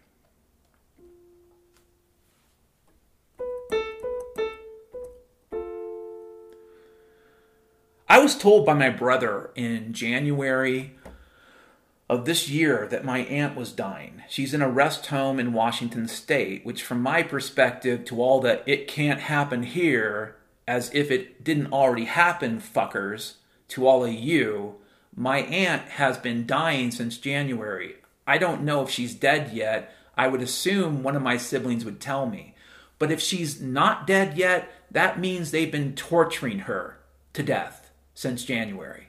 I was told by my brother in January of this year that my aunt was dying. She's in a rest home in Washington State, which from my perspective to all that it can't happen here, as if it didn't already happen, fuckers, to all of you, my aunt has been dying since January. I don't know if she's dead yet. I would assume one of my siblings would tell me. But if she's not dead yet, that means they've been torturing her to death since January.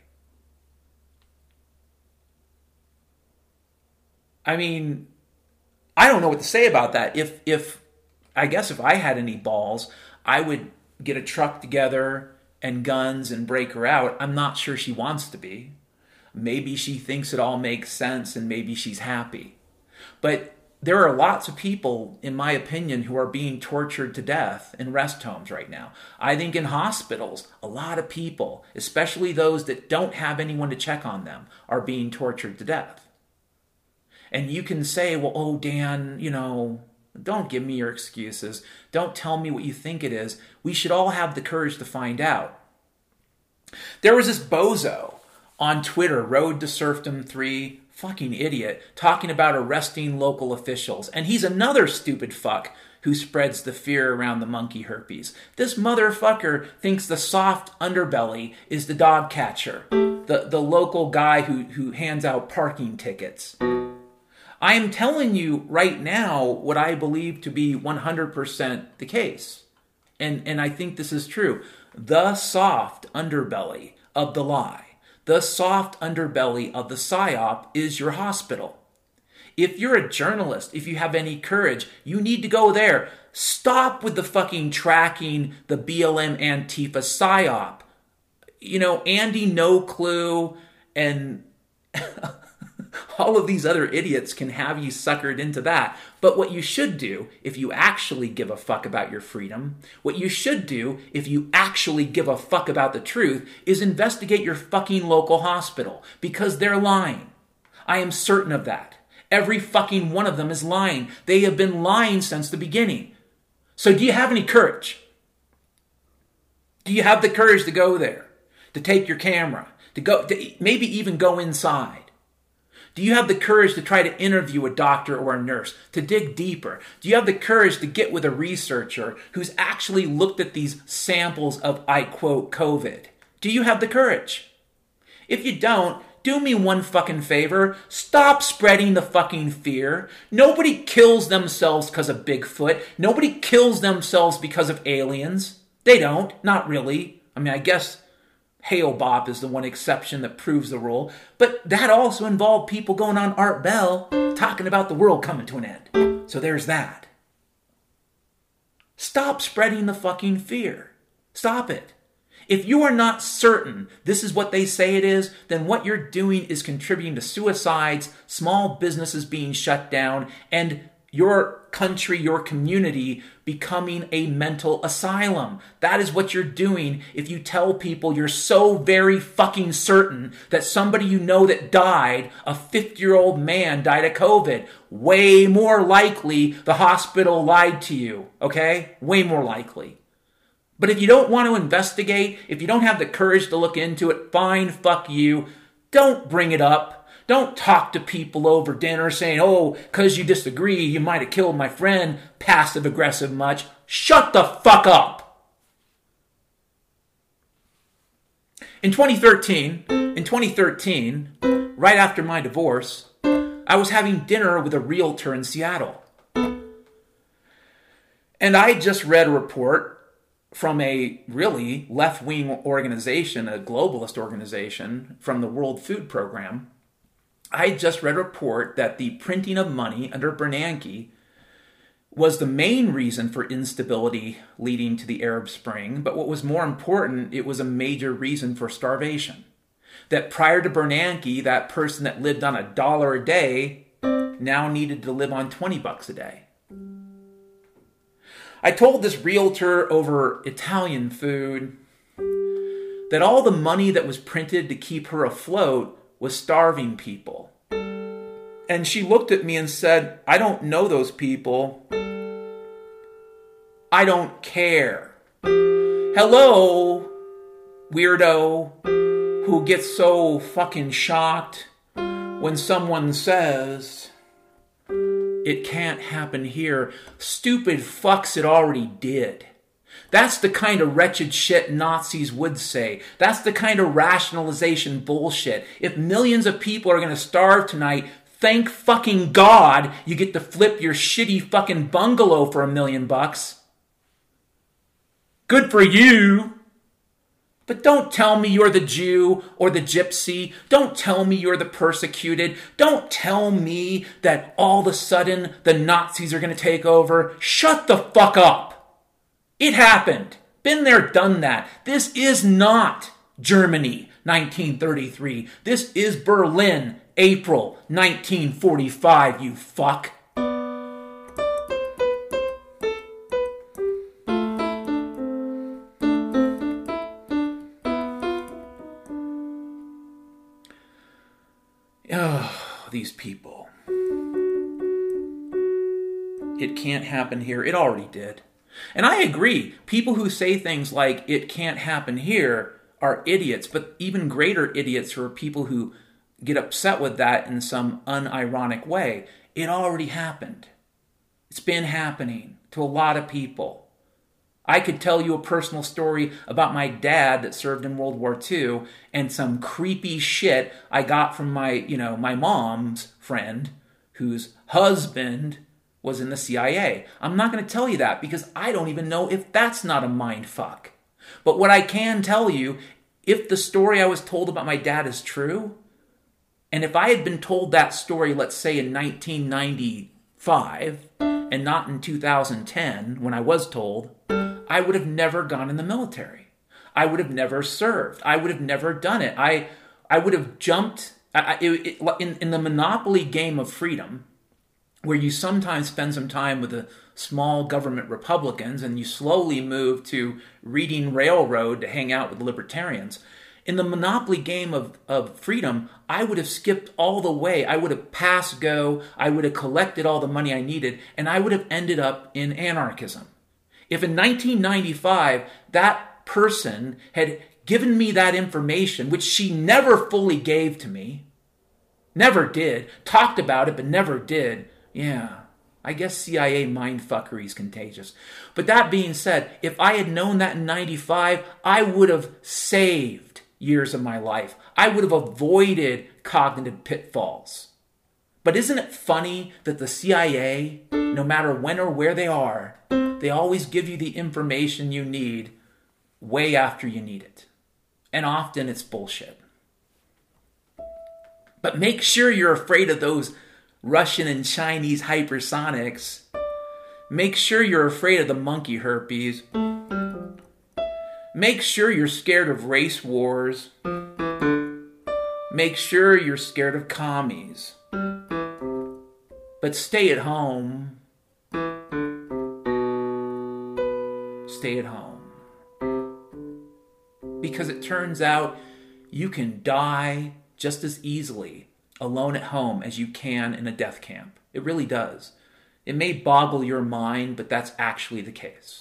I mean, I don't know what to say about that. If, if I guess if I had any balls, I would get a truck together and guns and break her out. I'm not sure she wants to be. Maybe she thinks it all makes sense and maybe she's happy. But there are lots of people, in my opinion, who are being tortured to death in rest homes right now. I think in hospitals, a lot of people, especially those that don't have anyone to check on them, are being tortured to death. And you can say, well, oh, Dan, you know, don't give me your excuses. Don't tell me what you think it is. We should all have the courage to find out. There was this bozo on Twitter, Road to Serfdom three, fucking idiot, talking about arresting local officials. And he's another stupid fuck who spreads the fear around the monkey herpes. This motherfucker thinks the soft underbelly is the dog catcher, the, the local guy who, who hands out parking tickets. I am telling you right now what I believe to be one hundred percent the case. And, and I think this is true. The soft underbelly of the lie, the soft underbelly of the psyop is your hospital. If you're a journalist, if you have any courage, you need to go there. Stop with the fucking tracking the B L M Antifa psyop. You know, Andy No Clue and all of these other idiots can have you suckered into that. But what you should do, if you actually give a fuck about your freedom, what you should do, if you actually give a fuck about the truth, is investigate your fucking local hospital. Because they're lying. I am certain of that. Every fucking one of them is lying. They have been lying since the beginning. So do you have any courage? Do you have the courage to go there? To take your camera? To go, to maybe even go inside? Do you have the courage to try to interview a doctor or a nurse, to dig deeper? Do you have the courage to get with a researcher who's actually looked at these samples of, I quote, COVID? Do you have the courage? If you don't, do me one fucking favor. Stop spreading the fucking fear. Nobody kills themselves because of Bigfoot. Nobody kills themselves because of aliens. They don't. Not really. I mean, I guess Hale Bop is the one exception that proves the rule. But that also involved people going on Art Bell talking about the world coming to an end. So there's that. Stop spreading the fucking fear. Stop it. If you are not certain this is what they say it is, then what you're doing is contributing to suicides, small businesses being shut down, and your country, your community becoming a mental asylum. That is what you're doing if you tell people you're so very fucking certain that somebody you know that died, a fifty-year-old man died of COVID. Way more likely the hospital lied to you, okay? Way more likely. But if you don't want to investigate, if you don't have the courage to look into it, fine, fuck you. Don't bring it up. Don't talk to people over dinner saying, oh, because you disagree, you might have killed my friend, passive-aggressive much. Shut the fuck up. In twenty thirteen, in twenty thirteen, right after my divorce, I was having dinner with a realtor in Seattle. And I just read a report from a really left-wing organization, a globalist organization from the World Food Program. I just read a report that the printing of money under Bernanke was the main reason for instability leading to the Arab Spring, but what was more important, it was a major reason for starvation. That prior to Bernanke, that person that lived on a dollar a day now needed to live on twenty bucks a day. I told this realtor over Italian food that all the money that was printed to keep her afloat was starving people. And she looked at me and said, I don't know those people. I don't care. Hello, weirdo, who gets so fucking shocked when someone says, it can't happen here. Stupid fucks, it already did. That's the kind of wretched shit Nazis would say. That's the kind of rationalization bullshit. If millions of people are going to starve tonight, thank fucking God you get to flip your shitty fucking bungalow for a million bucks. Good for you. But don't tell me you're the Jew or the gypsy. Don't tell me you're the persecuted. Don't tell me that all of a sudden the Nazis are going to take over. Shut the fuck up. It happened. Been there, done that. This is not Germany, nineteen thirty-three. This is Berlin, April nineteen forty-five, you fuck. Oh, these people. It can't happen here. It already did. And I agree, people who say things like, it can't happen here, are idiots, but even greater idiots are people who get upset with that in some unironic way. It already happened. It's been happening to a lot of people. I could tell you a personal story about my dad that served in World War Two and some creepy shit I got from my, you know, my mom's friend whose husband was in the C I A. I'm not going to tell you that because I don't even know if that's not a mind fuck. But what I can tell you, if the story I was told about my dad is true, and if I had been told that story, let's say in nineteen ninety-five, and not in two thousand ten, when I was told, I would have never gone in the military. I would have never served. I would have never done it. I I would have jumped I, it, it, in, in the Monopoly game of freedom, where you sometimes spend some time with the small government Republicans and you slowly move to reading Railroad to hang out with libertarians. In the Monopoly game of, of freedom, I would have skipped all the way. I would have passed go. I would have collected all the money I needed, and I would have ended up in anarchism. If in nineteen ninety-five, that person had given me that information, which she never fully gave to me, never did, talked about it, but never did, yeah, I guess C I A mindfuckery is contagious. But that being said, if I had known that in ninety-five, I would have saved years of my life. I would have avoided cognitive pitfalls. But isn't it funny that the C I A, no matter when or where they are, they always give you the information you need way after you need it. And often it's bullshit. But make sure you're afraid of those Russian and Chinese hypersonics. Make sure you're afraid of the monkey herpes. Make sure you're scared of race wars. Make sure you're scared of commies. But stay at home. Stay at home. Because it turns out you can die just as easily alone at home as you can in a death camp. It really does. It may boggle your mind, but that's actually the case.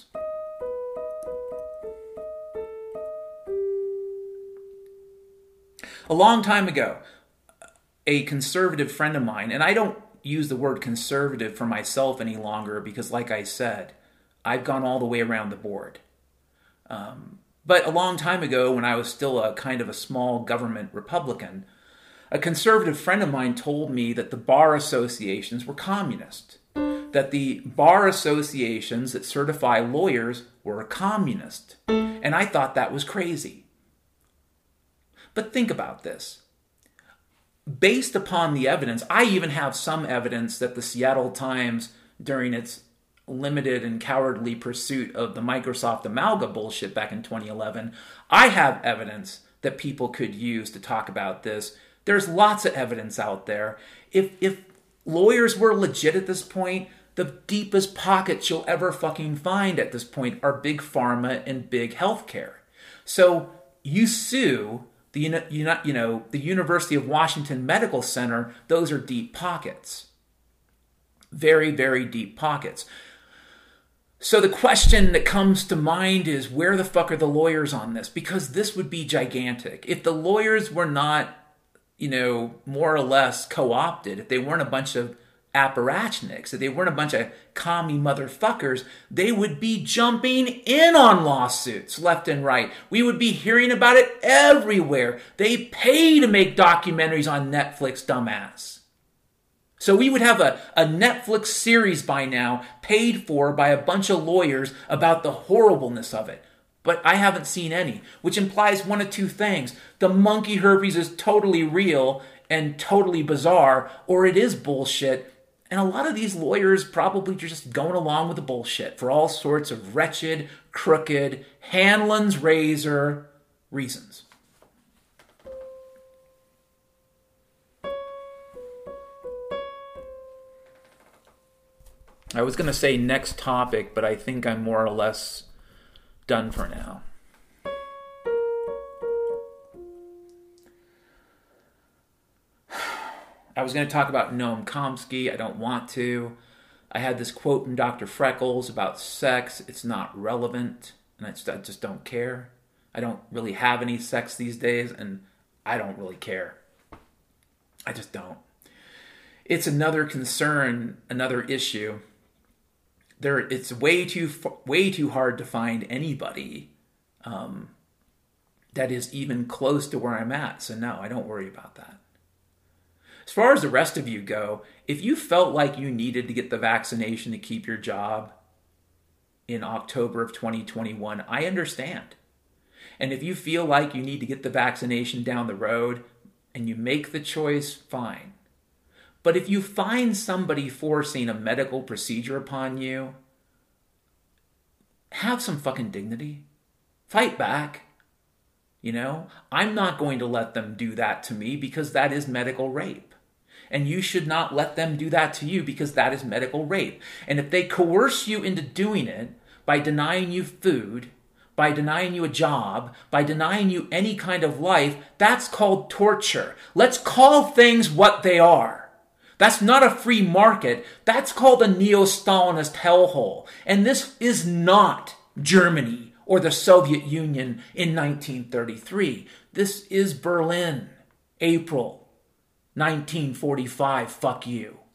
A long time ago, a conservative friend of mine, and I don't use the word conservative for myself any longer because, like I said, I've gone all the way around the board. Um, but a long time ago, when I was still a kind of a small government Republican, a conservative friend of mine told me that the bar associations were communist, that the bar associations that certify lawyers were communist. And I thought that was crazy. But think about this. Based upon the evidence, I even have some evidence that the Seattle Times, during its limited and cowardly pursuit of the Microsoft Amalga bullshit back in twenty eleven, I have evidence that people could use to talk about this. There's lots of evidence out there. If if lawyers were legit at this point, the deepest pockets you'll ever fucking find at this point are big pharma and big healthcare. So you sue the you know the University of Washington Medical Center. Those are deep pockets, very very deep pockets. So the question that comes to mind is, where the fuck are the lawyers on this? Because this would be gigantic. If the lawyers were not, you know, more or less co-opted, if they weren't a bunch of apparatchiks, if they weren't a bunch of commie motherfuckers, they would be jumping in on lawsuits left and right. We would be hearing about it everywhere. They pay to make documentaries on Netflix, dumbass. So we would have a, a Netflix series by now paid for by a bunch of lawyers about the horribleness of it. But I haven't seen any, which implies one of two things. The monkey herpes is totally real and totally bizarre, or it is bullshit. And a lot of these lawyers probably just going along with the bullshit for all sorts of wretched, crooked, Hanlon's razor reasons. I was going to say next topic, but I think I'm more or less done for now. I was going to talk about Noam Chomsky. I don't want to. I had this quote from Doctor Freckles about sex. It's not relevant, and I just, I just don't care. I don't really have any sex these days, and I don't really care. I just don't. It's another concern, another issue. There, it's way too way too hard to find anybody um, that is even close to where I'm at. So no, I don't worry about that. As far as the rest of you go, if you felt like you needed to get the vaccination to keep your job in October of twenty twenty-one, I understand. And if you feel like you need to get the vaccination down the road and you make the choice, fine. But if you find somebody forcing a medical procedure upon you, have some fucking dignity. Fight back. You know, I'm not going to let them do that to me because that is medical rape. And you should not let them do that to you because that is medical rape. And if they coerce you into doing it by denying you food, by denying you a job, by denying you any kind of life, that's called torture. Let's call things what they are. That's not a free market. That's called a neo-Stalinist hellhole. And this is not Germany or the Soviet Union in nineteen thirty-three. This is Berlin, April nineteen forty-five. Fuck you.